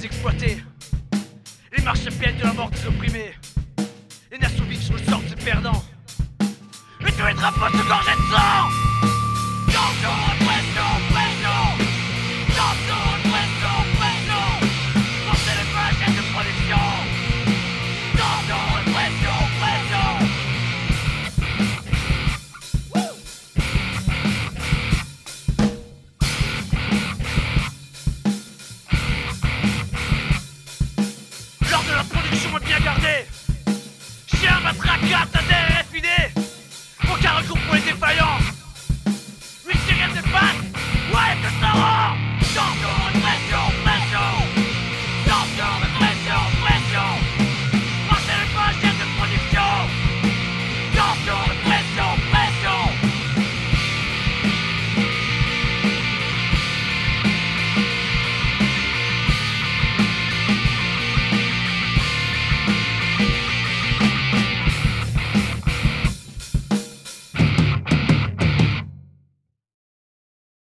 des exploités. Les marchepieds de la mort des opprimés. Les nations vives sur le sort des perdants. Et tous les drapeaux se gorgés de sang.